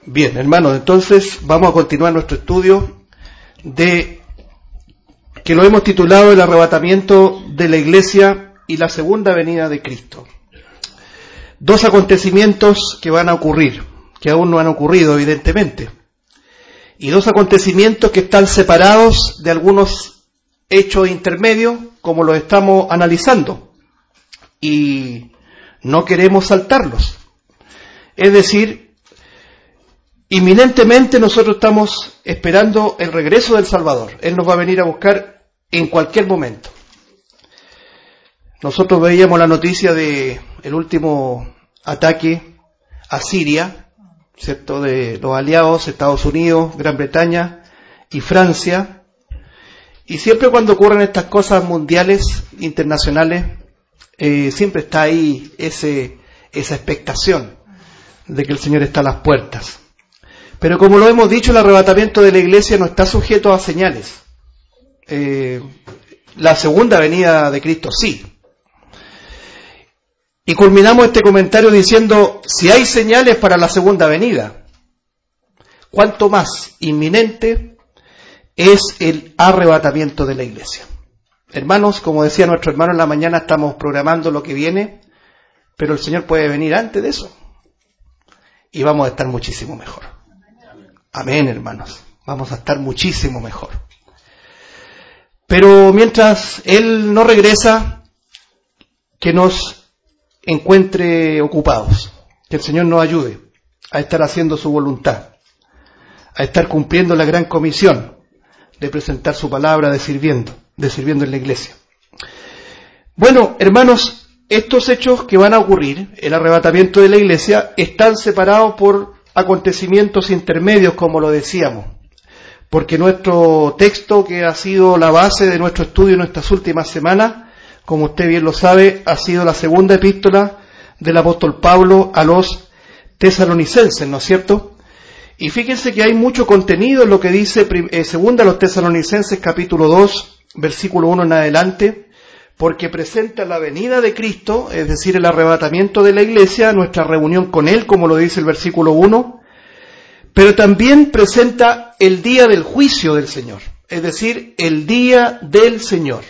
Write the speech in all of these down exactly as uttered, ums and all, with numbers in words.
Bien, hermanos, entonces vamos a continuar nuestro estudio de que lo hemos titulado El arrebatamiento de la Iglesia y la segunda venida de Cristo. Dos acontecimientos que van a ocurrir, que aún no han ocurrido evidentemente, y dos acontecimientos que están separados de algunos hechos intermedios, como los estamos analizando, y no queremos saltarlos. Es decir, inminentemente nosotros estamos esperando el regreso del Salvador. Él nos va a venir a buscar en cualquier momento. Nosotros veíamos la noticia de el último ataque a Siria, ¿cierto?, de los aliados, Estados Unidos, Gran Bretaña y Francia. Y siempre cuando ocurren estas cosas mundiales, internacionales, eh, siempre está ahí ese, esa expectación de que el Señor está a las puertas. Pero como lo hemos dicho, el arrebatamiento de la Iglesia no está sujeto a señales. Eh, la segunda venida de Cristo sí. Y culminamos este comentario diciendo, si hay señales para la segunda venida, ¿cuánto más inminente es el arrebatamiento de la Iglesia? Hermanos, como decía nuestro hermano en la mañana, estamos programando lo que viene, pero el Señor puede venir antes de eso. Y vamos a estar muchísimo mejor. Amén, hermanos. Vamos a estar muchísimo mejor. Pero mientras Él no regresa, que nos encuentre ocupados. Que el Señor nos ayude a estar haciendo su voluntad, a estar cumpliendo la gran comisión de presentar su palabra, de sirviendo, de sirviendo en la iglesia. Bueno, hermanos, estos hechos que van a ocurrir, el arrebatamiento de la iglesia, están separados por acontecimientos intermedios, como lo decíamos, porque nuestro texto, que ha sido la base de nuestro estudio en estas últimas semanas, como usted bien lo sabe, ha sido la segunda epístola del apóstol Pablo a los tesalonicenses, ¿no es cierto? Y fíjense que hay mucho contenido en lo que dice eh, segunda a los tesalonicenses, capítulo dos, versículo uno en adelante, porque presenta la venida de Cristo, es decir, el arrebatamiento de la iglesia, nuestra reunión con Él, como lo dice el versículo uno, pero también presenta el día del juicio del Señor, es decir, el día del Señor.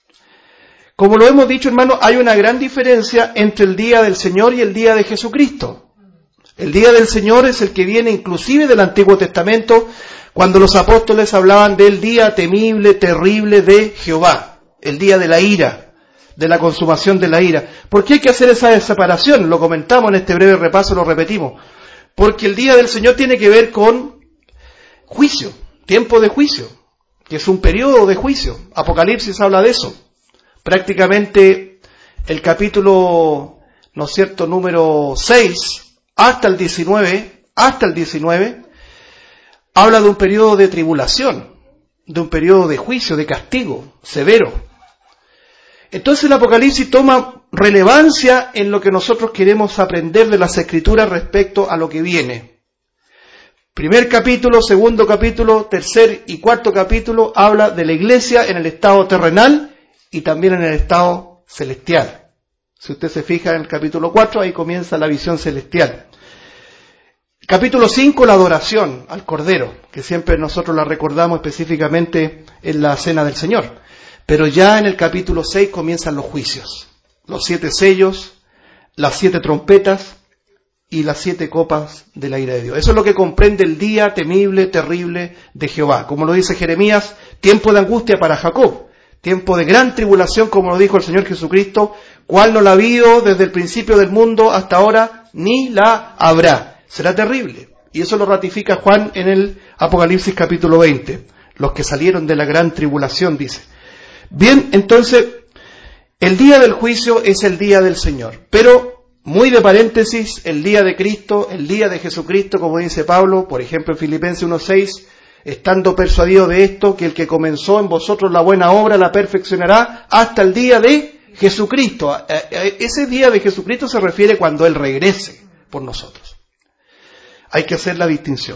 Como lo hemos dicho, hermanos, hay una gran diferencia entre el día del Señor y el día de Jesucristo. El día del Señor es el que viene inclusive del Antiguo Testamento, cuando los apóstoles hablaban del día temible, terrible de Jehová. El día de la ira, de la consumación de la ira. ¿Por qué hay que hacer esa separación? Lo comentamos en este breve repaso, lo repetimos. Porque el día del Señor tiene que ver con juicio, tiempo de juicio, que es un periodo de juicio. Apocalipsis habla de eso. Prácticamente el capítulo, ¿no es cierto?, número seis, hasta el diecinueve, hasta el diecinueve, habla de un periodo de tribulación, de un periodo de juicio, de castigo severo. Entonces el Apocalipsis toma relevancia en lo que nosotros queremos aprender de las Escrituras respecto a lo que viene. Primer capítulo, segundo capítulo, tercer y cuarto capítulo habla de la iglesia en el estado terrenal y también en el estado celestial. Si usted se fija en el capítulo cuatro, ahí comienza la visión celestial. Capítulo cinco, la adoración al Cordero, que siempre nosotros la recordamos específicamente en la Cena del Señor. Pero ya en el capítulo seis comienzan los juicios, los siete sellos, las siete trompetas y las siete copas de la ira de Dios. Eso es lo que comprende el día temible, terrible de Jehová. Como lo dice Jeremías, tiempo de angustia para Jacob, tiempo de gran tribulación, como lo dijo el Señor Jesucristo, cual no la ha habido desde el principio del mundo hasta ahora, ni la habrá. Será terrible. Y eso lo ratifica Juan en el Apocalipsis capítulo veinte. Los que salieron de la gran tribulación, dice. Bien, entonces, el día del juicio es el día del Señor. Pero, muy de paréntesis, el día de Cristo, el día de Jesucristo, como dice Pablo, por ejemplo en Filipenses uno seis, estando persuadido de esto, que el que comenzó en vosotros la buena obra la perfeccionará hasta el día de Jesucristo. Ese día de Jesucristo se refiere cuando Él regrese por nosotros. Hay que hacer la distinción.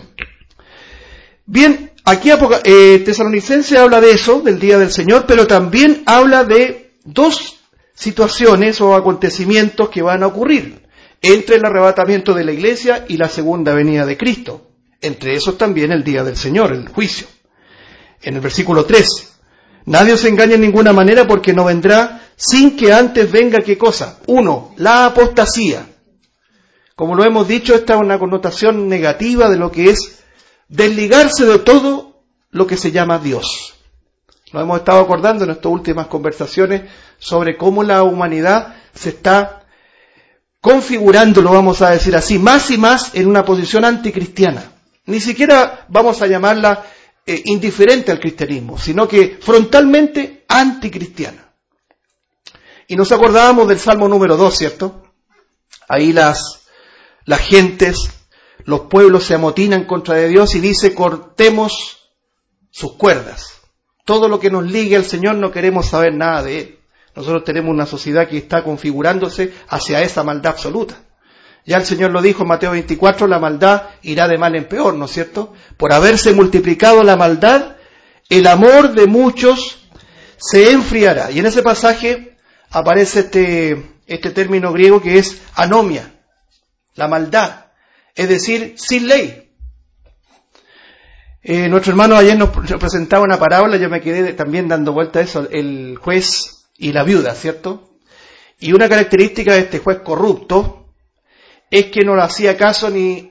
Bien, aquí eh, Tesalonicense habla de eso, del día del Señor, pero también habla de dos situaciones o acontecimientos que van a ocurrir entre el arrebatamiento de la iglesia y la segunda venida de Cristo. Entre esos también el día del Señor, el juicio. En el versículo trece, nadie os engañe en ninguna manera porque no vendrá sin que antes venga ¿qué cosa? Uno, la apostasía. Como lo hemos dicho, esta es una connotación negativa de lo que es desligarse de todo lo que se llama Dios. Nos hemos estado acordando en estas últimas conversaciones sobre cómo la humanidad se está configurando, lo vamos a decir así, más y más en una posición anticristiana. Ni siquiera vamos a llamarla eh, indiferente al cristianismo, sino que frontalmente anticristiana. Y nos acordábamos del Salmo número dos, ¿cierto? Ahí las, las gentes, los pueblos se amotinan contra de Dios y dice, cortemos sus cuerdas. Todo lo que nos ligue al Señor no queremos saber nada de Él. Nosotros tenemos una sociedad que está configurándose hacia esa maldad absoluta. Ya el Señor lo dijo en Mateo veinticuatro, la maldad irá de mal en peor, ¿no es cierto? Por haberse multiplicado la maldad, el amor de muchos se enfriará. Y en ese pasaje aparece este, este término griego que es anomia, la maldad, es decir, sin ley. Eh, nuestro hermano ayer nos presentaba una parábola, yo me quedé también dando vuelta a eso, el juez y la viuda, ¿cierto? Y una característica de este juez corrupto es que no le hacía caso ni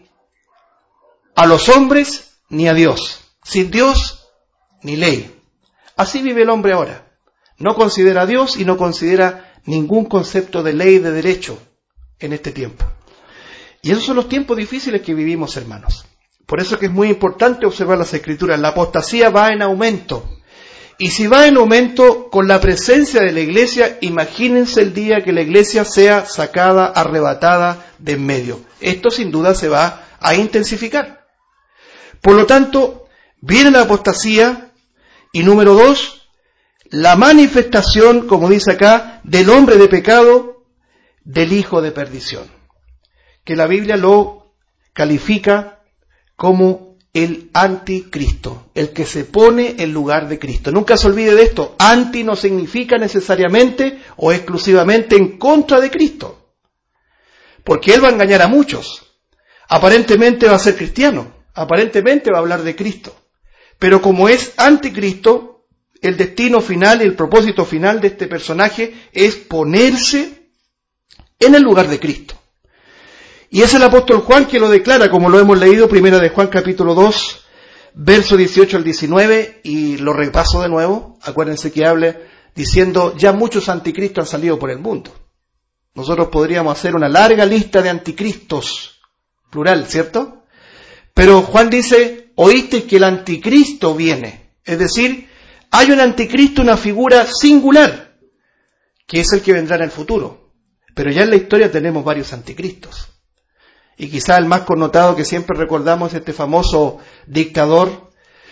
a los hombres ni a Dios, sin Dios ni ley. Así vive el hombre ahora. No considera a Dios y no considera ningún concepto de ley, de derecho en este tiempo. Y esos son los tiempos difíciles que vivimos, hermanos. Por eso es que es muy importante observar las Escrituras. La apostasía va en aumento. Y si va en aumento con la presencia de la iglesia, imagínense el día que la iglesia sea sacada, arrebatada de en medio. Esto sin duda se va a intensificar. Por lo tanto, viene la apostasía y número dos, la manifestación, como dice acá, del hombre de pecado, del hijo de perdición. Que la Biblia lo califica como el anticristo, el que se pone en lugar de Cristo. Nunca se olvide de esto, anti no significa necesariamente o exclusivamente en contra de Cristo, porque él va a engañar a muchos. Aparentemente va a ser cristiano, aparentemente va a hablar de Cristo, pero como es anticristo, el destino final y el propósito final de este personaje es ponerse en el lugar de Cristo. Y es el apóstol Juan que lo declara, como lo hemos leído, primera de Juan capítulo dos, verso dieciocho al diecinueve, y lo repaso de nuevo. Acuérdense que habla diciendo, ya muchos anticristos han salido por el mundo. Nosotros podríamos hacer una larga lista de anticristos, plural, ¿cierto? Pero Juan dice, oíste que el anticristo viene. Es decir, hay un anticristo, una figura singular, que es el que vendrá en el futuro. Pero ya en la historia tenemos varios anticristos. Y quizá el más connotado que siempre recordamos es este famoso dictador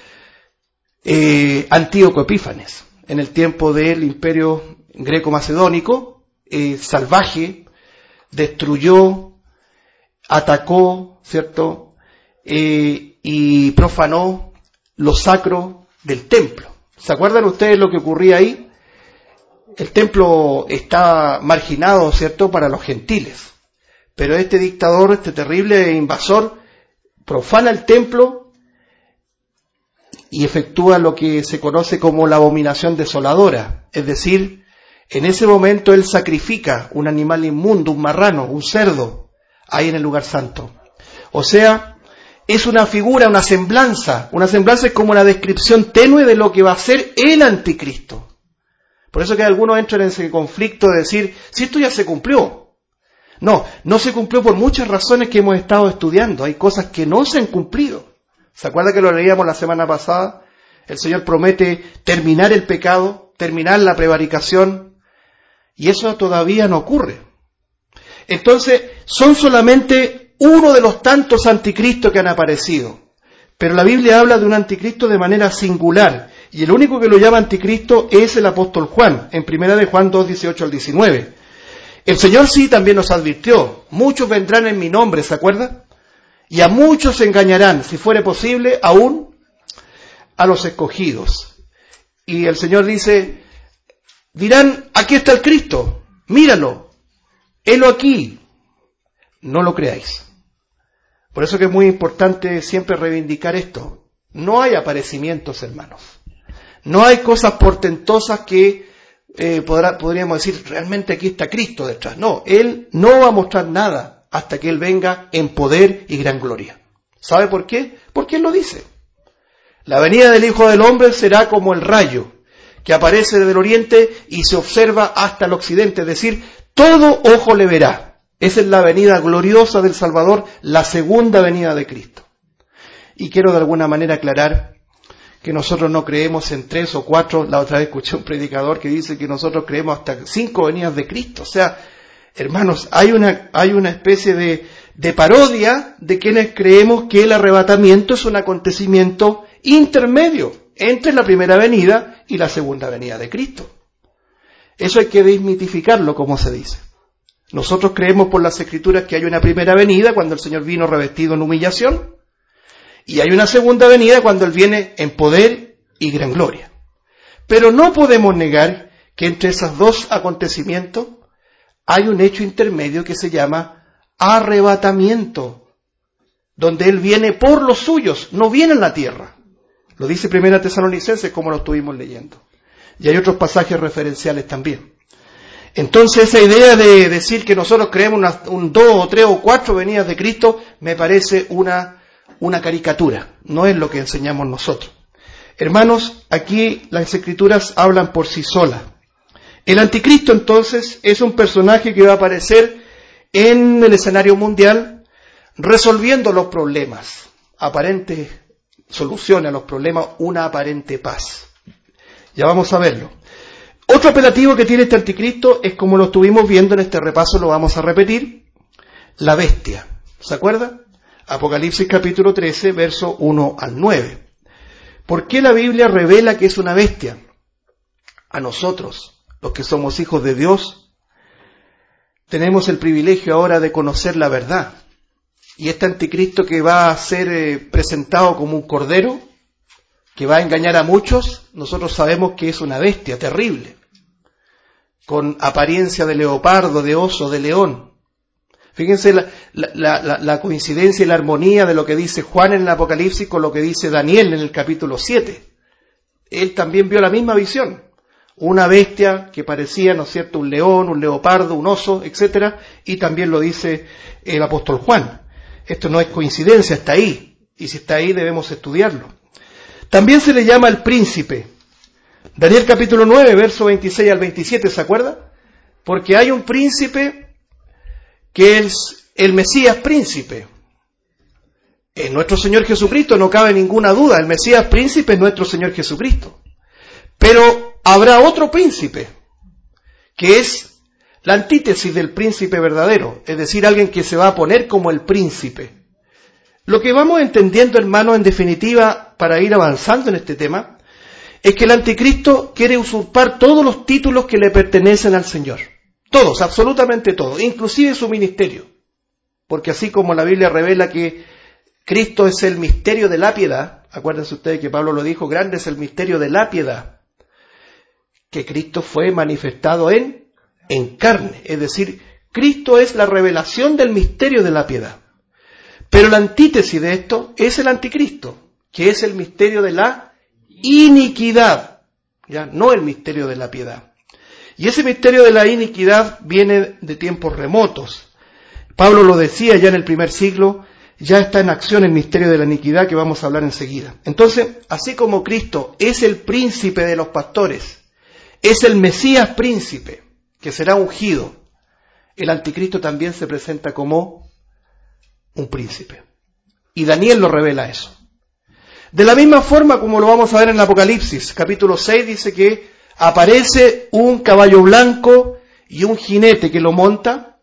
eh, Antíoco Epífanes, en el tiempo del imperio greco-macedónico, eh, salvaje, destruyó, atacó, ¿cierto? Eh, y profanó lo sacro del templo. ¿Se acuerdan ustedes lo que ocurría ahí? El templo estaba marginado, ¿cierto?, para los gentiles. Pero este dictador, este terrible invasor, profana el templo y efectúa lo que se conoce como la abominación desoladora. Es decir, en ese momento él sacrifica un animal inmundo, un marrano, un cerdo, ahí en el lugar santo. O sea, es una figura, una semblanza. Una semblanza es como una descripción tenue de lo que va a ser el anticristo. Por eso que algunos entran en ese conflicto de decir, si esto ya se cumplió. No, no se cumplió por muchas razones que hemos estado estudiando. Hay cosas que no se han cumplido. ¿Se acuerda que lo leíamos la semana pasada? El Señor promete terminar el pecado, terminar la prevaricación, y eso todavía no ocurre. Entonces, son solamente uno de los tantos anticristos que han aparecido. Pero la Biblia habla de un anticristo de manera singular, y el único que lo llama anticristo es el apóstol Juan, en primera de Juan dos, dieciocho al diecinueve. El Señor sí también nos advirtió, muchos vendrán en mi nombre, ¿se acuerda? Y a muchos se engañarán, si fuere posible, aún a los escogidos. Y el Señor dice, dirán, aquí está el Cristo, míralo, helo aquí. No lo creáis. Por eso que es muy importante siempre reivindicar esto. No hay aparecimientos, hermanos. No hay cosas portentosas que eh, podrá, podríamos decir, realmente aquí está Cristo detrás. No, Él no va a mostrar nada hasta que Él venga en poder y gran gloria. ¿Sabe por qué? Porque Él lo dice. La venida del Hijo del Hombre será como el rayo que aparece desde el oriente y se observa hasta el occidente. Es decir, todo ojo le verá. Esa es la venida gloriosa del Salvador, la segunda venida de Cristo. Y quiero de alguna manera aclarar que nosotros no creemos en tres o cuatro. La otra vez escuché un predicador que dice que nosotros creemos hasta cinco venidas de Cristo. O sea, hermanos, hay una, hay una especie de, de parodia de quienes creemos que el arrebatamiento es un acontecimiento intermedio entre la primera venida y la segunda venida de Cristo. Eso hay que desmitificarlo, como se dice. Nosotros creemos por las Escrituras que hay una primera venida cuando el Señor vino revestido en humillación, y hay una segunda venida cuando Él viene en poder y gran gloria. Pero no podemos negar que entre esos dos acontecimientos hay un hecho intermedio que se llama arrebatamiento, donde Él viene por los suyos, no viene en la tierra. Lo dice Primera Tesalonicenses, como lo estuvimos leyendo. Y hay otros pasajes referenciales también. Entonces esa idea de decir que nosotros creemos una, un dos o tres o cuatro venidas de Cristo me parece una, una caricatura. No es lo que enseñamos nosotros. Hermanos, aquí las Escrituras hablan por sí solas. El anticristo entonces es un personaje que va a aparecer en el escenario mundial resolviendo los problemas, aparentes soluciones a los problemas, una aparente paz. Ya vamos a verlo. Otro apelativo que tiene este anticristo es, como lo estuvimos viendo en este repaso, lo vamos a repetir, la bestia. ¿Se acuerda? Apocalipsis capítulo trece, verso uno al nueve. ¿Por qué la Biblia revela que es una bestia? A nosotros, los que somos hijos de Dios, tenemos el privilegio ahora de conocer la verdad. Y este anticristo que va a ser eh, presentado como un cordero, que va a engañar a muchos, nosotros sabemos que es una bestia terrible, con apariencia de leopardo, de oso, de león. Fíjense la, la, la, la coincidencia y la armonía de lo que dice Juan en el Apocalipsis con lo que dice Daniel en el capítulo siete. Él también vio la misma visión. Una bestia que parecía, ¿no es cierto?, un león, un leopardo, un oso, etcétera, y también lo dice el apóstol Juan. Esto no es coincidencia, está ahí, y si está ahí debemos estudiarlo. También se le llama el príncipe. Daniel capítulo nueve, verso veintiséis al veintisiete, ¿se acuerda? Porque hay un príncipe que es el Mesías príncipe. En nuestro Señor Jesucristo no cabe ninguna duda, el Mesías príncipe es nuestro Señor Jesucristo. Pero habrá otro príncipe, que es la antítesis del príncipe verdadero, es decir, alguien que se va a poner como el príncipe. Lo que vamos entendiendo, hermanos, en definitiva, para ir avanzando en este tema, es que el anticristo quiere usurpar todos los títulos que le pertenecen al Señor. Todos, absolutamente todos, inclusive su ministerio. Porque así como la Biblia revela que Cristo es el misterio de la piedad, acuérdense ustedes que Pablo lo dijo, grande es el misterio de la piedad, que Cristo fue manifestado en, en carne, es decir, Cristo es la revelación del misterio de la piedad. Pero la antítesis de esto es el anticristo, que es el misterio de la iniquidad, ya no el misterio de la piedad. Y ese misterio de la iniquidad viene de tiempos remotos. Pablo lo decía ya en el primer siglo, ya está en acción el misterio de la iniquidad que vamos a hablar enseguida. Entonces, así como Cristo es el príncipe de los pastores, es el Mesías príncipe, que será ungido, el anticristo también se presenta como un príncipe. Y Daniel lo revela eso. De la misma forma como lo vamos a ver en el Apocalipsis, capítulo seis, dice que aparece un caballo blanco y un jinete que lo monta,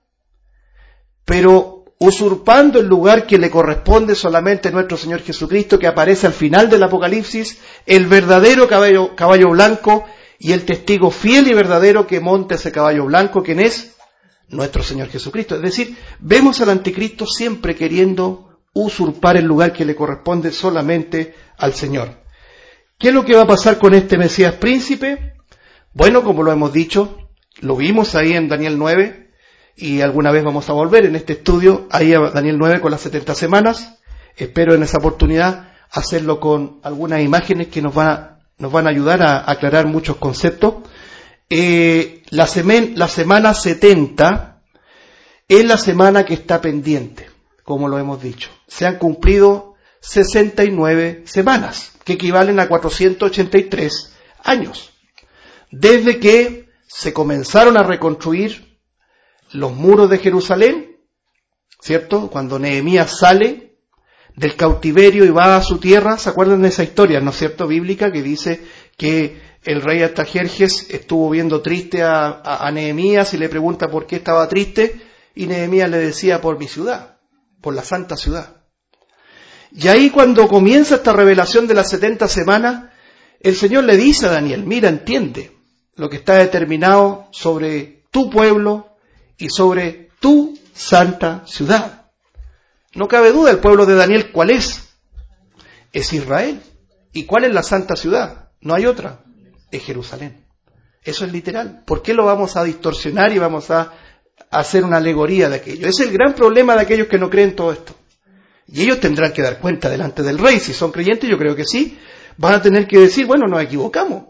pero usurpando el lugar que le corresponde solamente a nuestro Señor Jesucristo, que aparece al final del Apocalipsis, el verdadero caballo, caballo blanco y el testigo fiel y verdadero que monta ese caballo blanco, ¿quién es? Nuestro Señor Jesucristo. Es decir, vemos al anticristo siempre queriendo usurpar el lugar que le corresponde solamente al Señor. ¿Qué es lo que va a pasar con este Mesías príncipe? Bueno, como lo hemos dicho, lo vimos ahí en Daniel nueve, y alguna vez vamos a volver en este estudio ahí a Daniel nueve con las setenta semanas. Espero en esa oportunidad hacerlo con algunas imágenes que nos van a, nos van a ayudar a aclarar muchos conceptos. Eh, la, semen, la semana setenta es la semana que está pendiente, como lo hemos dicho. Se han cumplido sesenta y nueve semanas, que equivalen a cuatrocientos ochenta y tres años, desde que se comenzaron a reconstruir los muros de Jerusalén, ¿cierto? Cuando Nehemías sale del cautiverio y va a su tierra, ¿se acuerdan de esa historia, no es cierto, bíblica, que dice que el rey Artajerjes estuvo viendo triste a, a, a Nehemías y le pregunta por qué estaba triste, y Nehemías le decía por mi ciudad, por la santa ciudad. Y ahí cuando comienza esta revelación de las setenta semanas, el Señor le dice a Daniel, mira, entiende lo que está determinado sobre tu pueblo y sobre tu santa ciudad. No cabe duda, el pueblo de Daniel, ¿cuál es? Es Israel. ¿Y cuál es la santa ciudad? No hay otra. Es Jerusalén. Eso es literal. ¿Por qué lo vamos a distorsionar y vamos a hacer una alegoría de aquello? Es el gran problema de aquellos que no creen todo esto. Y ellos tendrán que dar cuenta delante del rey. Si son creyentes, yo creo que sí. Van a tener que decir, bueno, nos equivocamos.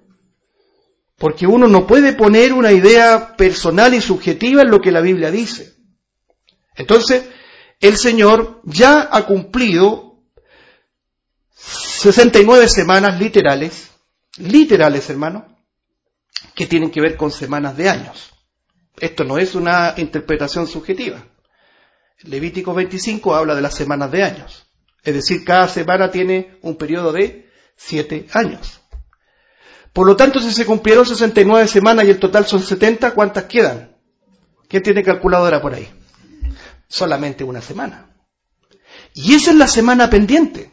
Porque uno no puede poner una idea personal y subjetiva en lo que la Biblia dice. Entonces, el Señor ya ha cumplido sesenta y nueve semanas literales, literales, hermano, que tienen que ver con semanas de años. Esto no es una interpretación subjetiva. Levítico veinticinco habla de las semanas de años. Es decir, cada semana tiene un periodo de siete años. Por lo tanto, si se cumplieron sesenta y nueve semanas y el total son setenta, ¿cuántas quedan? ¿Quién tiene calculadora por ahí? Solamente una semana. Y esa es la semana pendiente.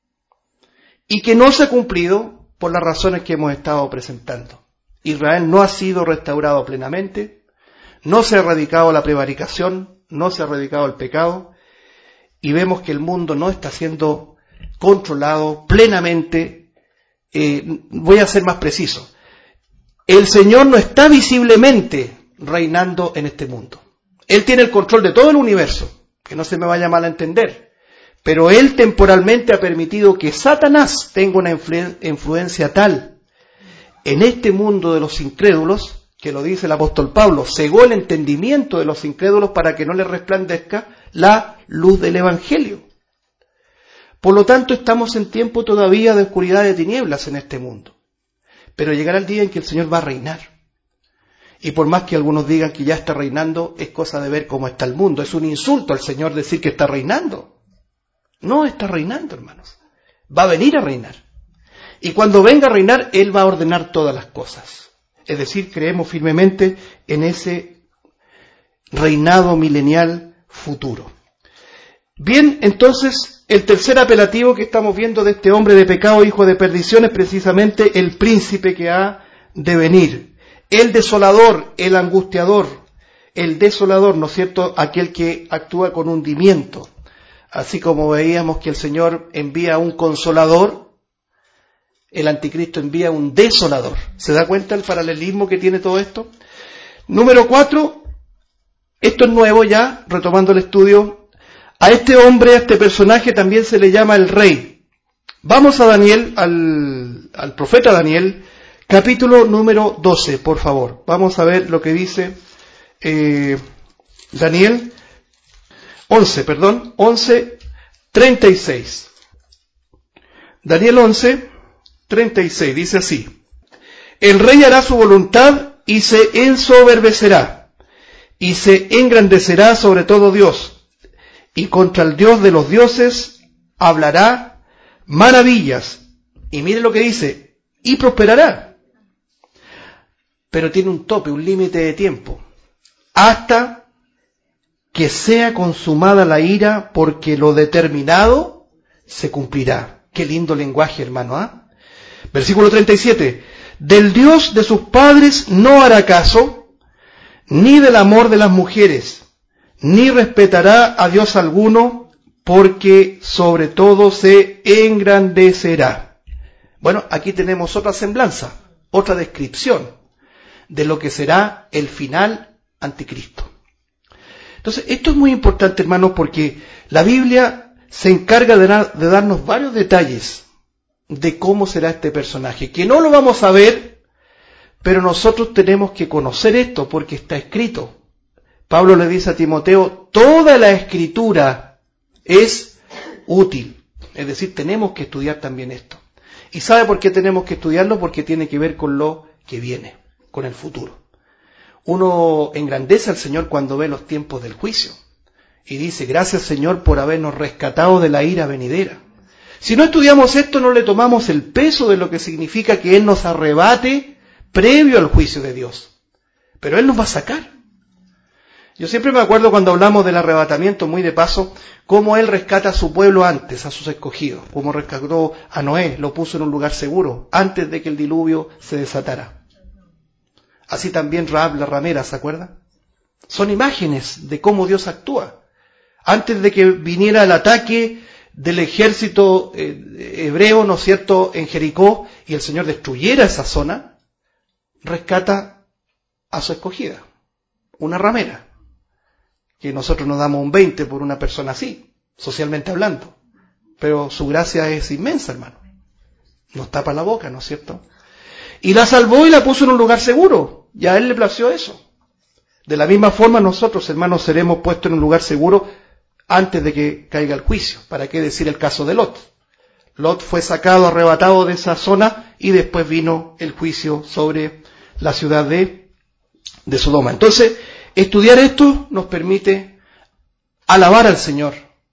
Y que no se ha cumplido por las razones que hemos estado presentando. Israel no ha sido restaurado plenamente, no se ha erradicado la prevaricación, no se ha erradicado el pecado, y vemos que el mundo no está siendo controlado plenamente. Eh, voy a ser más preciso. El Señor no está visiblemente reinando en este mundo. Él tiene el control de todo el universo, que no se me vaya mal a entender. Pero Él temporalmente ha permitido que Satanás tenga una influ- influencia tal en este mundo de los incrédulos, que lo dice el apóstol Pablo, cegó el entendimiento de los incrédulos para que no les resplandezca la luz del Evangelio. Por lo tanto, estamos en tiempo todavía de oscuridad, de tinieblas en este mundo. Pero llegará el día en que el Señor va a reinar. Y por más que algunos digan que ya está reinando, es cosa de ver cómo está el mundo. Es un insulto al Señor decir que está reinando. No está reinando, hermanos. Va a venir a reinar. Y cuando venga a reinar, Él va a ordenar todas las cosas. Es decir, creemos firmemente en ese reinado milenial futuro. Bien, entonces, el tercer apelativo que estamos viendo de este hombre de pecado, hijo de perdición, es precisamente el príncipe que ha de venir. El desolador, el angustiador, el desolador, ¿no es cierto?, aquel que actúa con hundimiento. Así como veíamos que el Señor envía un consolador, el anticristo envía un desolador. ¿Se da cuenta el paralelismo que tiene todo esto? Número cuatro, esto es nuevo ya, retomando el estudio. A este hombre, a este personaje también se le llama el rey. Vamos a Daniel, al, al profeta Daniel, capítulo número doce, por favor. Vamos a ver lo que dice eh, Daniel, once, perdón, once, treinta y seis. Daniel once, treinta y seis, dice así: el rey hará su voluntad y se ensoberbecerá, y se engrandecerá sobre todo Dios, y contra el Dios de los dioses hablará maravillas. Y mire lo que dice, y prosperará. Pero tiene un tope, un límite de tiempo, hasta que sea consumada la ira, porque lo determinado se cumplirá. Qué lindo lenguaje, hermano, ¿ah? ¿eh? Versículo treinta y siete. Del Dios de sus padres no hará caso, ni del amor de las mujeres, ni respetará a Dios alguno, porque sobre todo se engrandecerá. Bueno, aquí tenemos otra semblanza, otra descripción de lo que será el final anticristo. Entonces, esto es muy importante, hermanos, porque la Biblia se encarga de, dar, de darnos varios detalles de cómo será este personaje, que no lo vamos a ver, pero nosotros tenemos que conocer esto porque está escrito. Pablo le dice a Timoteo, toda la escritura es útil. Es decir, tenemos que estudiar también esto. ¿Y sabe por qué tenemos que estudiarlo? Porque tiene que ver con lo que viene, con el futuro. Uno engrandece al Señor cuando ve los tiempos del juicio y dice, gracias Señor por habernos rescatado de la ira venidera. Si no estudiamos esto, no le tomamos el peso de lo que significa que Él nos arrebate previo al juicio de Dios. Pero Él nos va a sacar. Yo siempre me acuerdo cuando hablamos del arrebatamiento, muy de paso, cómo Él rescata a su pueblo antes, a sus escogidos, como rescató a Noé, lo puso en un lugar seguro, antes de que el diluvio se desatara. Así también Rahab la ramera, ¿se acuerda? Son imágenes de cómo Dios actúa. Antes de que viniera el ataque del ejército eh, hebreo, ¿no es cierto?, en Jericó, y el Señor destruyera esa zona, rescata a su escogida, una ramera. Que nosotros nos damos un veinte por una persona así, socialmente hablando. Pero su gracia es inmensa, hermano. Nos tapa la boca, ¿no es cierto? Y la salvó y la puso en un lugar seguro. Y a Él le plació eso. De la misma forma nosotros, hermanos, seremos puestos en un lugar seguro antes de que caiga el juicio. ¿Para qué decir el caso de Lot? Lot fue sacado, arrebatado de esa zona y después vino el juicio sobre la ciudad de, de Sodoma. Entonces, estudiar esto nos permite alabar al Señor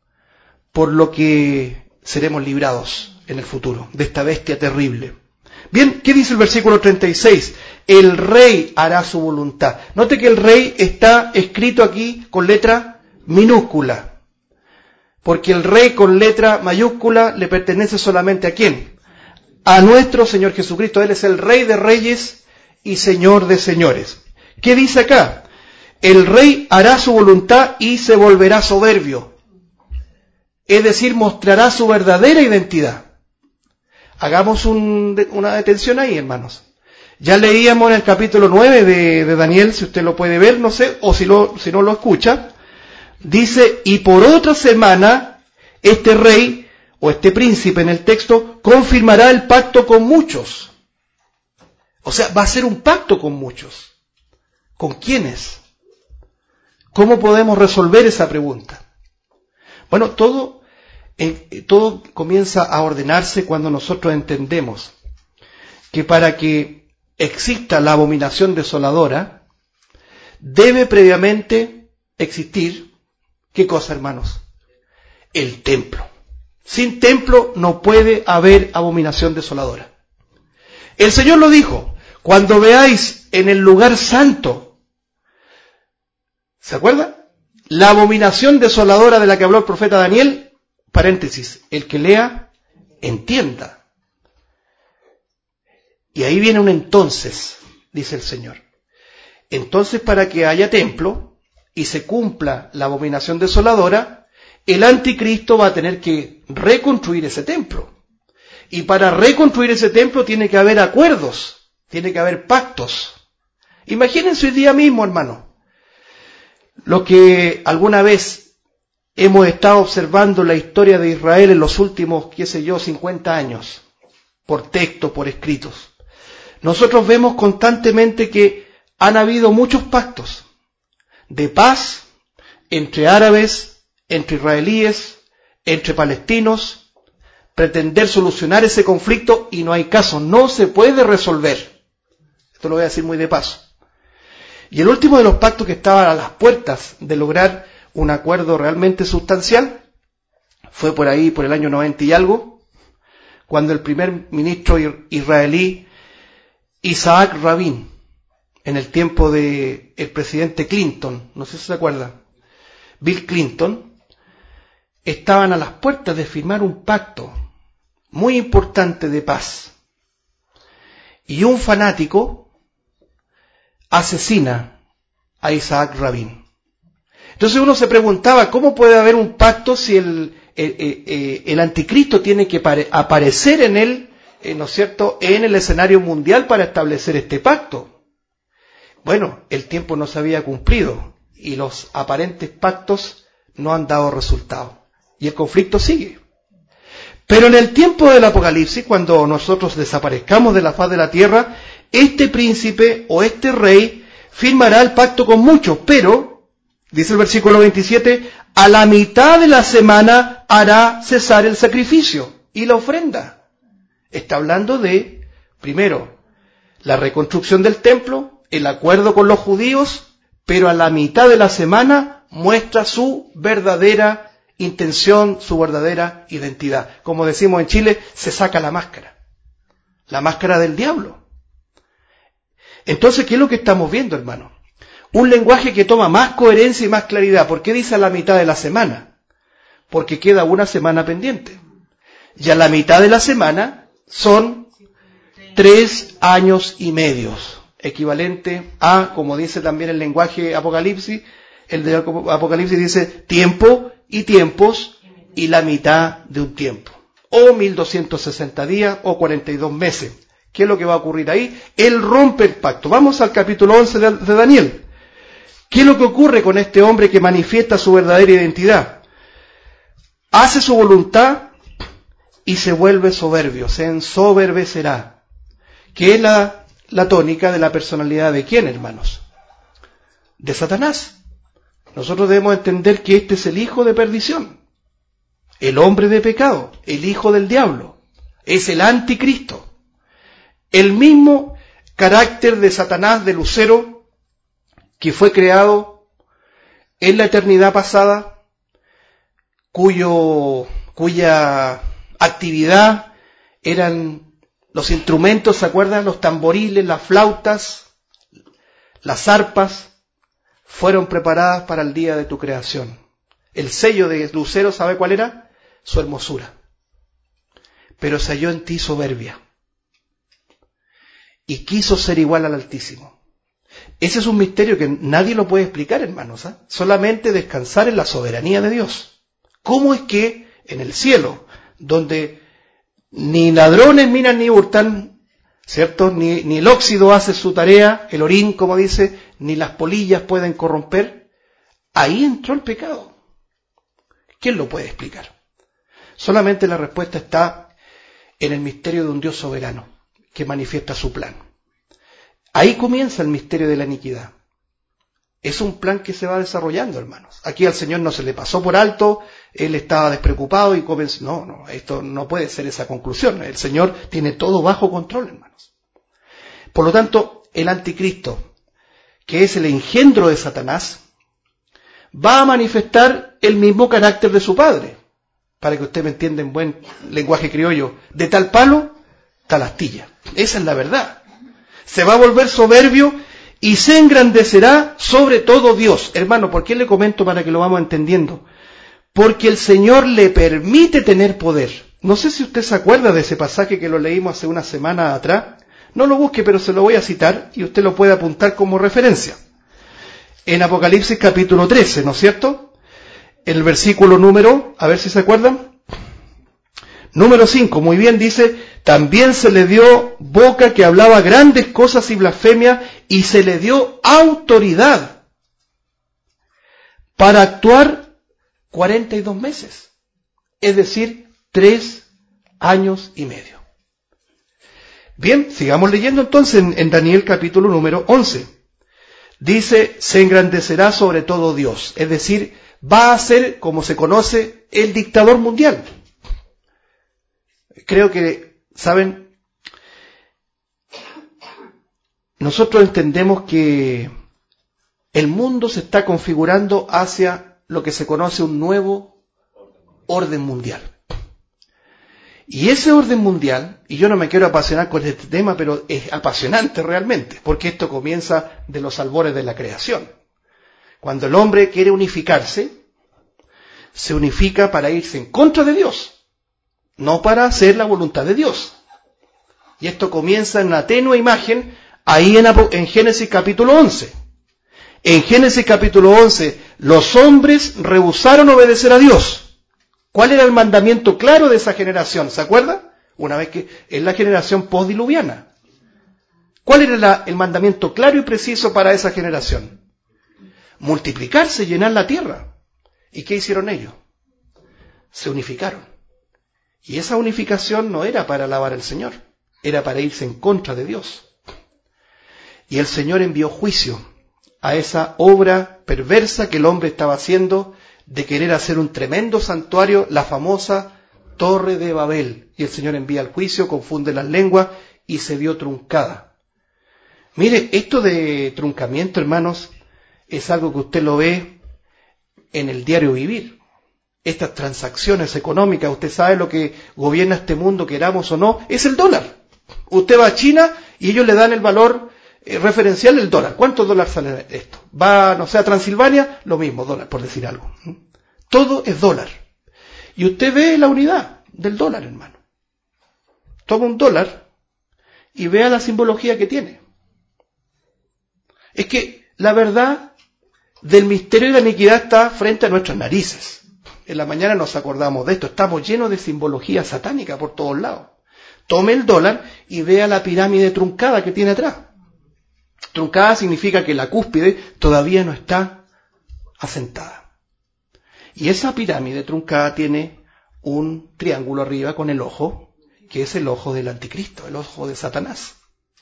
por lo que seremos librados en el futuro, de esta bestia terrible. Bien, ¿qué dice el versículo treinta y seis? El rey hará su voluntad. Note que el rey está escrito aquí con letra minúscula, porque el rey con letra mayúscula le pertenece solamente ¿a quién? A nuestro Señor Jesucristo. Él es el Rey de Reyes y Señor de Señores. ¿Qué dice acá? El rey hará su voluntad y se volverá soberbio. Es decir, mostrará su verdadera identidad. Hagamos un, una detención ahí, hermanos. Ya leíamos en el capítulo nueve de, de Daniel, si usted lo puede ver, no sé, o si, lo, si no lo escucha. Dice, y por otra semana, este rey, o este príncipe en el texto, confirmará el pacto con muchos. O sea, va a ser un pacto con muchos. ¿Con quiénes? ¿Cómo podemos resolver esa pregunta? Bueno, todo, eh, todo comienza a ordenarse cuando nosotros entendemos que para que exista la abominación desoladora, debe previamente existir, ¿qué cosa, hermanos? El templo. Sin templo no puede haber abominación desoladora. El Señor lo dijo, cuando veáis en el lugar santo, ¿se acuerda? La abominación desoladora de la que habló el profeta Daniel, paréntesis, el que lea, entienda. Y ahí viene un entonces, dice el Señor. Entonces, para que haya templo y se cumpla la abominación desoladora, el anticristo va a tener que reconstruir ese templo. Y para reconstruir ese templo tiene que haber acuerdos, tiene que haber pactos. Imagínense hoy día mismo, hermano. Lo que alguna vez hemos estado observando la historia de Israel en los últimos, qué sé yo, cincuenta años, por texto, por escritos. Nosotros vemos constantemente que han habido muchos pactos de paz entre árabes, entre israelíes, entre palestinos, pretender solucionar ese conflicto y no hay caso, no se puede resolver. Esto lo voy a decir muy de paso. Y el último de los pactos que estaba a las puertas de lograr un acuerdo realmente sustancial fue por ahí, por el año noventa y algo, cuando el primer ministro israelí Isaac Rabin, en el tiempo de el presidente Clinton, no sé si se acuerda, Bill Clinton, estaban a las puertas de firmar un pacto muy importante de paz. Y un fanático asesina a Isaac Rabin. Entonces uno se preguntaba, ¿cómo puede haber un pacto si el, el, el, el anticristo tiene que pare, aparecer en él, eh, ¿no es cierto?, en el escenario mundial para establecer este pacto? Bueno, el tiempo no se había cumplido. y los aparentes pactos no han dado resultado. Y el conflicto sigue. Pero en el tiempo del Apocalipsis, cuando nosotros desaparezcamos de la faz de la tierra, este príncipe o este rey firmará el pacto con muchos, pero, dice el versículo veintisiete, a la mitad de la semana hará cesar el sacrificio y la ofrenda. Está hablando de, primero, la reconstrucción del templo, el acuerdo con los judíos, pero a la mitad de la semana muestra su verdadera intención, su verdadera identidad. Como decimos en Chile, se saca la máscara. La máscara del diablo. Entonces, ¿qué es lo que estamos viendo, hermano? Un lenguaje que toma más coherencia y más claridad. ¿Por qué dice a la mitad de la semana? Porque queda una semana pendiente. Y a la mitad de la semana son tres años y medios. Equivalente a, como dice también el lenguaje Apocalipsis, el de Apocalipsis dice tiempo y tiempos y la mitad de un tiempo. O mil doscientos sesenta días o cuarenta y dos meses. ¿Qué es lo que va a ocurrir ahí? Él rompe el pacto. Vamos al capítulo once de, de Daniel. ¿Qué es lo que ocurre con este hombre que manifiesta su verdadera identidad? Hace su voluntad y se vuelve soberbio, se ensoberbecerá. ¿Qué es la, la tónica de la personalidad de quién, hermanos? De Satanás. Nosotros debemos entender que este es el hijo de perdición, el hombre de pecado, el hijo del diablo, es el anticristo. El mismo carácter de Satanás, de Lucero, que fue creado en la eternidad pasada, cuyo, cuya actividad eran los instrumentos, ¿se acuerdan? Los tamboriles, las flautas, las arpas, fueron preparadas para el día de tu creación. El sello de Lucero, ¿sabe cuál era? Su hermosura. Pero se halló en ti soberbia. Y quiso ser igual al Altísimo. Ese es un misterio que nadie lo puede explicar, hermanos. ¿eh? Solamente descansar en la soberanía de Dios. ¿Cómo es que en el cielo, donde ni ladrones minan ni hurtan, ¿cierto? Ni, ni el óxido hace su tarea, el orín, como dice, ni las polillas pueden corromper, ahí entró el pecado. ¿Quién lo puede explicar? Solamente la respuesta está en el misterio de un Dios soberano, que manifiesta su plan. Ahí comienza el misterio de la iniquidad. Es un plan que se va desarrollando, hermanos. Aquí al Señor no se le pasó por alto, Él estaba despreocupado y comenzó. No, no, esto no puede ser esa conclusión. El Señor tiene todo bajo control, hermanos. Por lo tanto, el anticristo, que es el engendro de Satanás, va a manifestar el mismo carácter de su padre. Para que usted me entienda en buen lenguaje criollo, de tal palo, tal astilla. Esa es la verdad. Se va a volver soberbio y se engrandecerá sobre todo Dios. Hermano, ¿por qué le comento para que lo vamos entendiendo? Porque el Señor le permite tener poder. No sé si usted se acuerda de ese pasaje que lo leímos hace una semana atrás. No lo busque, pero se lo voy a citar y usted lo puede apuntar como referencia. En Apocalipsis capítulo trece, ¿no es cierto? El versículo número, a ver si se acuerdan. Número cinco, muy bien, dice, también se le dio boca que hablaba grandes cosas y blasfemia, y se le dio autoridad para actuar cuarenta y dos meses, es decir, tres años y medio. Bien, sigamos leyendo entonces en, en Daniel capítulo número once. Dice, se engrandecerá sobre todo Dios, es decir, va a ser, como se conoce, el dictador mundial. Creo que, ¿saben? Nosotros entendemos que el mundo se está configurando hacia lo que se conoce un nuevo orden mundial. Y ese orden mundial, y yo no me quiero apasionar con este tema, pero es apasionante realmente, porque esto comienza de los albores de la creación. Cuando el hombre quiere unificarse, se unifica para irse en contra de Dios. No para hacer la voluntad de Dios. Y esto comienza en una tenue imagen ahí en, en Génesis capítulo once. En Génesis capítulo once, los hombres rehusaron obedecer a Dios. ¿Cuál era el mandamiento claro de esa generación? ¿Se acuerda? Una vez que es la generación postdiluviana. ¿Cuál era la, el mandamiento claro y preciso para esa generación? multiplicarse, llenar la tierra. ¿Y qué hicieron ellos? Se unificaron. Y esa unificación no era para alabar al Señor, era para irse en contra de Dios. Y el Señor envió juicio a esa obra perversa que el hombre estaba haciendo de querer hacer un tremendo santuario, la famosa Torre de Babel. Y el Señor envía el juicio, confunde las lenguas y se vio truncada. Mire, esto de truncamiento, hermanos, es algo que usted lo ve en el diario vivir. Estas transacciones económicas, usted sabe lo que gobierna este mundo, queramos o no, es el dólar. Usted va a China y ellos le dan el valor eh, referencial del dólar. ¿Cuántos dólares sale esto? Va, no sé, a Transilvania, lo mismo, dólar, por decir algo. Todo es dólar. Y usted ve la unidad del dólar, hermano. Toma un dólar y vea la simbología que tiene. Es que la verdad del misterio y la iniquidad está frente a nuestras narices. En la mañana nos acordamos de esto. Estamos llenos de simbología satánica por todos lados. Tome el dólar y vea la pirámide truncada que tiene atrás. Truncada significa que la cúspide todavía no está asentada. Y esa pirámide truncada tiene un triángulo arriba con el ojo, que es el ojo del anticristo, el ojo de Satanás.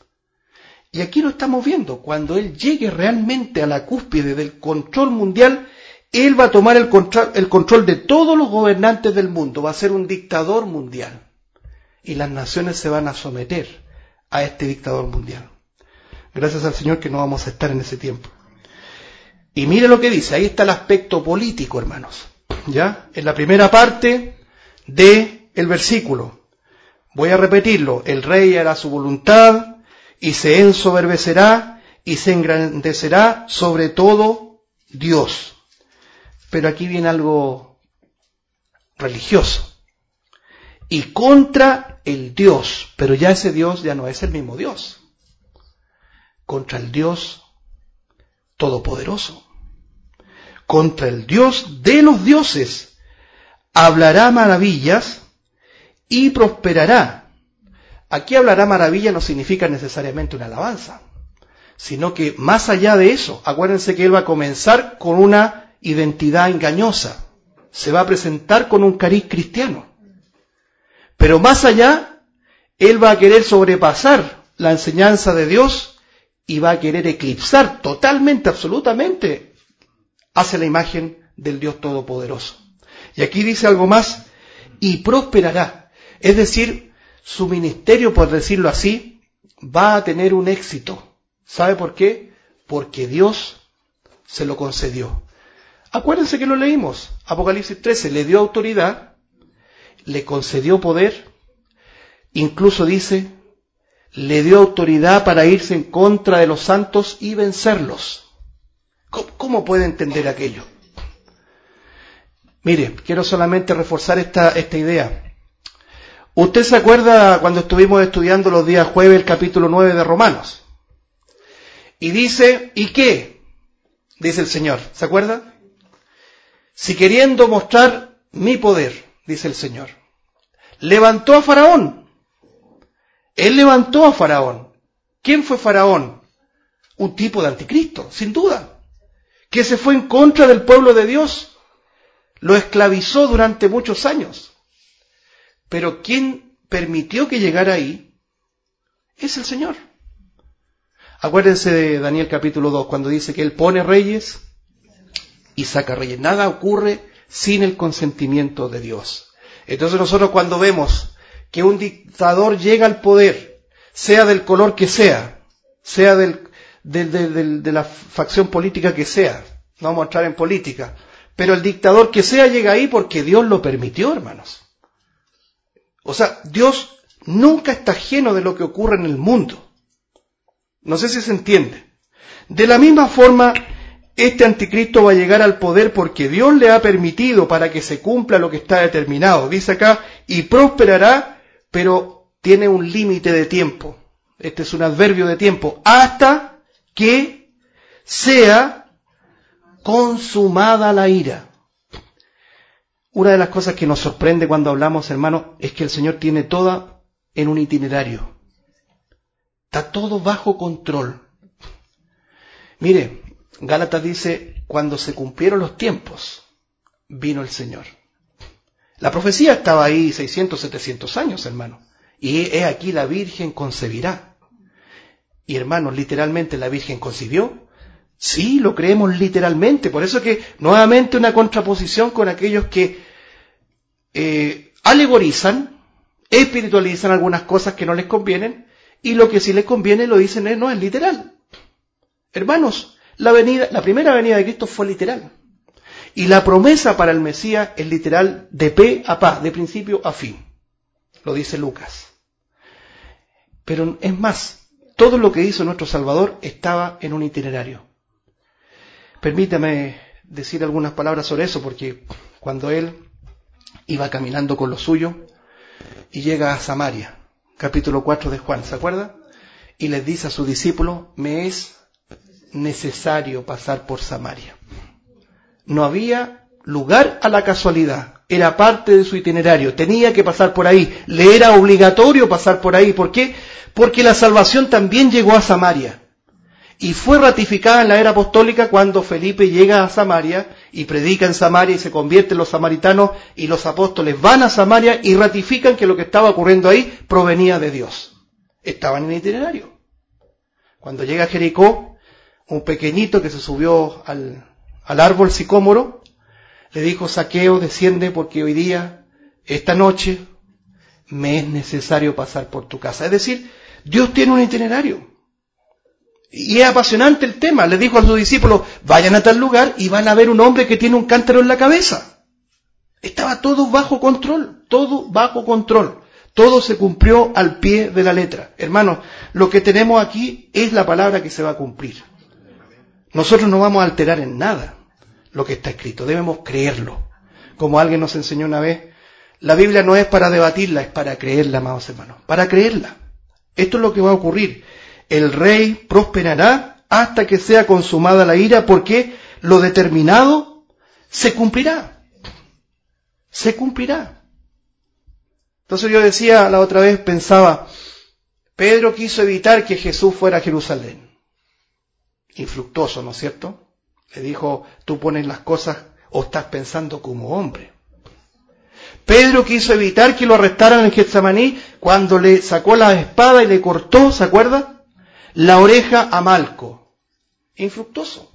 Y aquí lo estamos viendo. Cuando él llegue realmente a la cúspide del control mundial, él va a tomar el control, el control de todos los gobernantes del mundo, va a ser un dictador mundial. Y las naciones se van a someter a este dictador mundial. Gracias al Señor que no vamos a estar en ese tiempo. Y mire lo que dice, ahí está el aspecto político, hermanos. ¿Ya? En la primera parte del versículo. Voy a repetirlo. El rey hará su voluntad y se ensoberbecerá y se engrandecerá sobre todo Dios. Pero aquí viene algo religioso. Y contra el Dios, pero ya ese Dios ya no es el mismo Dios. Contra el Dios todopoderoso. Contra el Dios de los dioses. Hablará maravillas y prosperará. Aquí hablará maravilla no significa necesariamente una alabanza, sino que más allá de eso, acuérdense que él va a comenzar con una identidad engañosa. Se va a presentar con un cariz cristiano. Pero más allá, él va a querer sobrepasar la enseñanza de Dios y va a querer eclipsar totalmente, absolutamente, hacia la imagen del Dios Todopoderoso. Y aquí dice algo más, y prosperará. Es decir, su ministerio, por decirlo así, va a tener un éxito. ¿Sabe por qué? Porque Dios se lo concedió. Acuérdense que lo leímos. Apocalipsis trece, le dio autoridad, le concedió poder, incluso dice, le dio autoridad para irse en contra de los santos y vencerlos. ¿Cómo, cómo puede entender aquello? Mire, quiero solamente reforzar esta, esta idea. ¿Usted se acuerda cuando estuvimos estudiando los días jueves el capítulo nueve de Romanos? Y dice, ¿y qué? Dice el Señor, ¿se acuerda? Si queriendo mostrar mi poder, dice el Señor, levantó a Faraón. Él levantó a Faraón. ¿Quién fue Faraón? Un tipo de anticristo, sin duda, que se fue en contra del pueblo de Dios, lo esclavizó durante muchos años. Pero quien permitió que llegara ahí es el Señor. Acuérdense de Daniel capítulo dos, cuando dice que Él pone reyes y saca reyes. Nada ocurre sin el consentimiento de Dios. Entonces nosotros cuando vemos que un dictador llega al poder, sea del color que sea, sea del, del, del, del, de la facción política que sea, no vamos a entrar en política, pero el dictador que sea llega ahí porque Dios lo permitió, hermanos. O sea, Dios nunca está ajeno de lo que ocurre en el mundo. No sé si se entiende. De la misma forma, este anticristo va a llegar al poder porque Dios le ha permitido para que se cumpla lo que está determinado. Dice acá, y prosperará, pero tiene un límite de tiempo. Este es un adverbio de tiempo. Hasta que sea consumada la ira. Una de las cosas que nos sorprende cuando hablamos, hermanos, es que el Señor tiene todo en un itinerario. Está todo bajo control. Mire, Gálatas dice, cuando se cumplieron los tiempos, vino el Señor. La profecía estaba ahí seiscientos, setecientos años, hermano. Y he aquí la Virgen concebirá. Y hermanos, literalmente la Virgen concibió. Sí, lo creemos literalmente. Por eso que nuevamente una contraposición con aquellos que eh, alegorizan, espiritualizan algunas cosas que no les convienen, y lo que sí les conviene lo dicen es, no es literal. Hermanos, la venida, la primera venida de Cristo fue literal. Y la promesa para el Mesías es literal de pe a pa, de principio a fin. Lo dice Lucas. Pero es más, todo lo que hizo nuestro Salvador estaba en un itinerario. Permítame decir algunas palabras sobre eso, porque cuando él iba caminando con lo suyo y llega a Samaria, capítulo cuatro de Juan, ¿se acuerda? Y les dice a sus discípulos, me es necesario pasar por Samaria. No había lugar a la casualidad, era parte de su itinerario, tenía que pasar por ahí, le era obligatorio pasar por ahí. ¿Por qué? Porque la salvación también llegó a Samaria. Y fue ratificada en la era apostólica cuando Felipe llega a Samaria y predica en Samaria y se convierten los samaritanos, y los apóstoles van a Samaria y ratifican que lo que estaba ocurriendo ahí provenía de Dios. Estaban en el itinerario. Cuando llega a Jericó, un pequeñito que se subió al, al árbol sicómoro, le dijo, Zaqueo, desciende porque hoy día, esta noche, me es necesario pasar por tu casa. Es decir, Dios tiene un itinerario. Y es apasionante el tema. Le dijo a sus discípulos, vayan a tal lugar y van a ver un hombre que tiene un cántaro en la cabeza. Estaba todo bajo control, todo bajo control. Todo se cumplió al pie de la letra. Hermanos, lo que tenemos aquí es la palabra que se va a cumplir. Nosotros no vamos a alterar en nada lo que está escrito, debemos creerlo. Como alguien nos enseñó una vez, la Biblia no es para debatirla, es para creerla, amados hermanos, para creerla. Esto es lo que va a ocurrir. El rey prosperará hasta que sea consumada la ira, porque lo determinado se cumplirá. Se cumplirá. Entonces yo decía la otra vez, pensaba, Pedro quiso evitar que Jesús fuera a Jerusalén. Infructuoso, ¿no es cierto? Le dijo, tú pones las cosas o estás pensando como hombre. Pedro quiso evitar que lo arrestaran en Getsemaní cuando le sacó la espada y le cortó, ¿se acuerda?, la oreja a Malco. Infructuoso.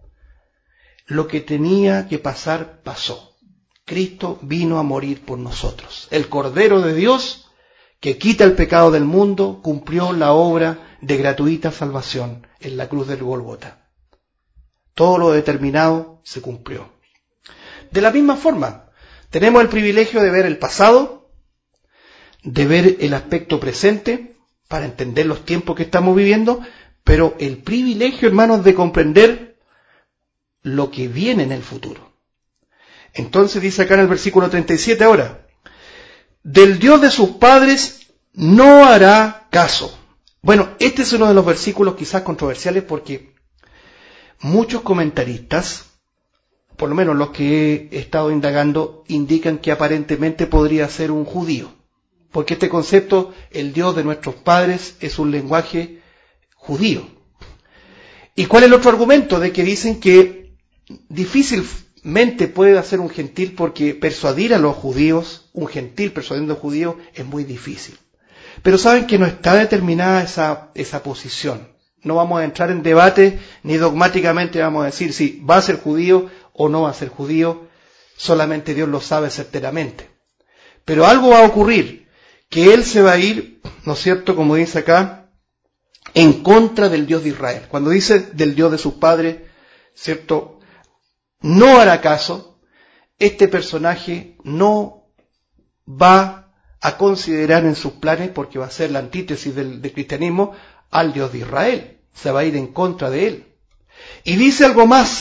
Lo que tenía que pasar, pasó. Cristo vino a morir por nosotros. El Cordero de Dios, que quita el pecado del mundo, cumplió la obra de gratuita salvación en la cruz del Gólgota. Todo lo determinado se cumplió. De la misma forma, tenemos el privilegio de ver el pasado, de ver el aspecto presente, para entender los tiempos que estamos viviendo, pero el privilegio, hermanos, de comprender lo que viene en el futuro. Entonces dice acá en el versículo treinta y siete ahora, del Dios de sus padres no hará caso. Bueno, este es uno de los versículos quizás controversiales porque muchos comentaristas, por lo menos los que he estado indagando, indican que aparentemente podría ser un judío. Porque este concepto, el Dios de nuestros padres, es un lenguaje judío. ¿Y cuál es el otro argumento? De que dicen que difícilmente puede hacer un gentil, porque persuadir a los judíos, un gentil persuadiendo a judíos, es muy difícil. Pero saben que no está determinada esa, esa posición. No vamos a entrar en debate, ni dogmáticamente vamos a decir si va a ser judío o no va a ser judío. Solamente Dios lo sabe certeramente. Pero algo va a ocurrir, que él se va a ir, ¿no es cierto?, como dice acá, en contra del Dios de Israel. Cuando dice del Dios de sus padres, ¿cierto?, no hará caso, este personaje no va a considerar en sus planes, porque va a ser la antítesis del, del cristianismo, al Dios de Israel. Se va a ir en contra de él. Y dice algo más,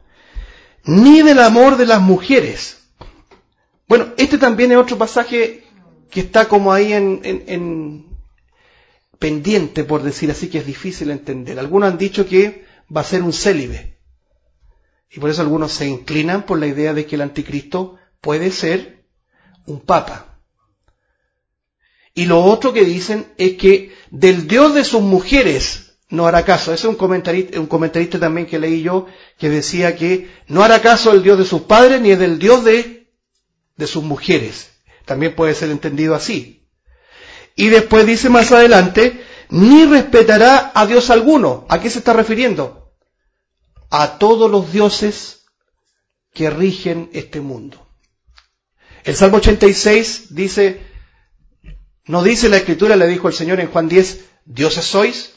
ni del amor de las mujeres. Bueno, este también es otro pasaje que está como ahí en, en, en pendiente, por decir así, que es difícil entender. Algunos han dicho que va a ser un célibe. Y por eso algunos se inclinan por la idea de que el anticristo puede ser un papa. Y lo otro que dicen es que del Dios de sus mujeres no hará caso. Ese es un comentarista, un comentarista también que leí yo, que decía que no hará caso del Dios de sus padres ni del Dios de, de sus mujeres. También puede ser entendido así. Y después dice más adelante, ni respetará a Dios alguno. ¿A qué se está refiriendo? A todos los dioses que rigen este mundo. El Salmo ochenta y seis dice, no dice la Escritura, le dijo el Señor en Juan diez, ¿dioses sois?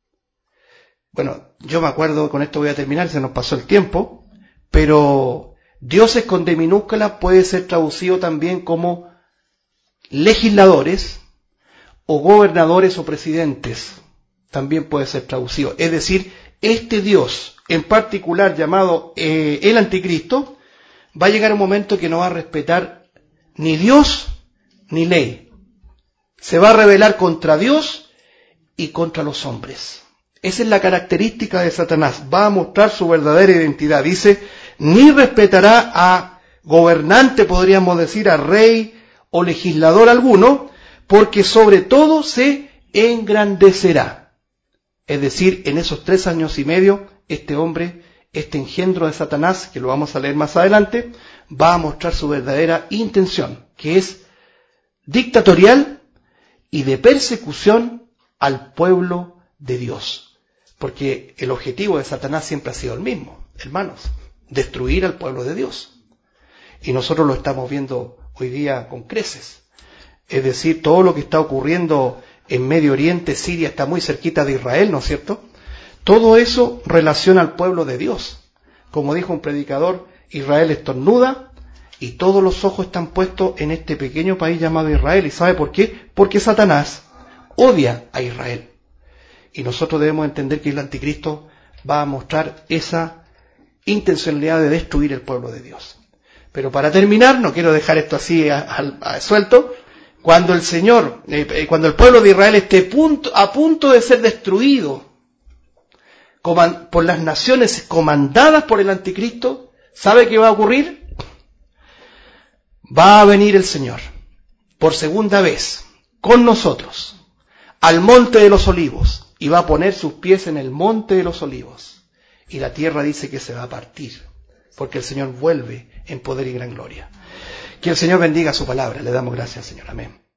Bueno, yo me acuerdo, con esto voy a terminar, se nos pasó el tiempo, pero dioses con D minúscula puede ser traducido también como legisladores o gobernadores o presidentes. También puede ser traducido. Es decir, este Dios en particular llamado eh, el Anticristo va a llegar un momento que no va a respetar ni Dios ni ley. Se va a rebelar contra Dios y contra los hombres. Esa es la característica de Satanás. Va a mostrar su verdadera identidad. Dice, ni respetará a gobernante, podríamos decir, a rey o legislador alguno, porque sobre todo se engrandecerá. Es decir, en esos tres años y medio, este hombre, este engendro de Satanás, que lo vamos a leer más adelante, va a mostrar su verdadera intención, que es dictatorial y de persecución al pueblo de Dios. Porque el objetivo de Satanás siempre ha sido el mismo, hermanos, destruir al pueblo de Dios. Y nosotros lo estamos viendo hoy día con creces. Es decir, todo lo que está ocurriendo en Medio Oriente, Siria está muy cerquita de Israel, ¿no es cierto? Todo eso relaciona al pueblo de Dios. Como dijo un predicador, Israel estornuda y todos los ojos están puestos en este pequeño país llamado Israel. ¿Y sabe por qué? Porque Satanás odia a Israel. Y nosotros debemos entender que el anticristo va a mostrar esa intencionalidad de destruir el pueblo de Dios. Pero para terminar, no quiero dejar esto así a, a, a suelto, cuando el Señor, eh, cuando el pueblo de Israel esté punto, a punto de ser destruido por las naciones comandadas por el anticristo, ¿sabe qué va a ocurrir? Va a venir el Señor por segunda vez con nosotros al monte de los olivos y va a poner sus pies en el monte de los olivos y la tierra dice que se va a partir porque el Señor vuelve en poder y gran gloria. Que el Señor bendiga su palabra. Le damos gracias, Señor. Amén.